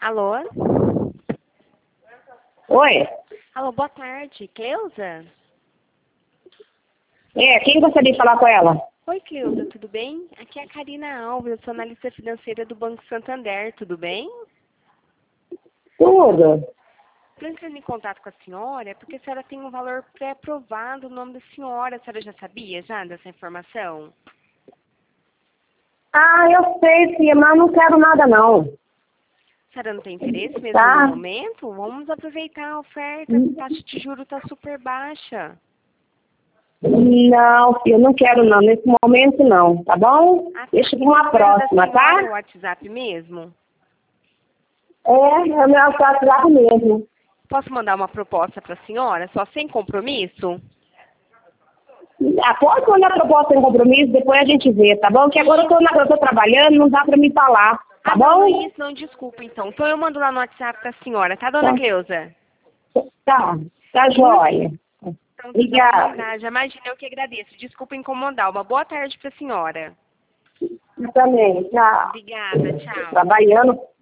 Alô? Oi? Alô, boa tarde. Cleusa? Quem gostaria de falar com ela? Oi, Cleusa, tudo bem? Aqui é a Karina Alves, eu sou analista financeira do Banco Santander, tudo bem? Tudo. Estou entrando em contato com a senhora porque a senhora tem um valor pré-aprovado no nome da senhora. A senhora já sabia dessa informação? Eu sei, sim, mas eu não quero nada, não. A senhora não tem interesse mesmo Tá? no momento? Vamos aproveitar a oferta, a taxa de juros está super baixa. Não, eu não quero, não. Nesse momento, não. Tá bom? Deixa para uma próxima, É o tá? WhatsApp mesmo? É o meu WhatsApp mesmo. Posso mandar uma proposta para a senhora, só sem compromisso? Pode mandar proposta em compromisso, depois a gente vê, tá bom? Que agora eu tô trabalhando, não dá pra me falar, tá bom? Não é isso, não, desculpa, então. Então eu mando lá no WhatsApp para a senhora, tá, dona Cleusa? Tá jóia. Então, Obrigada. já imagina, eu que agradeço. Desculpa incomodar. Uma boa tarde para a senhora. Eu também, tchau. Obrigada, tchau. Trabalhando.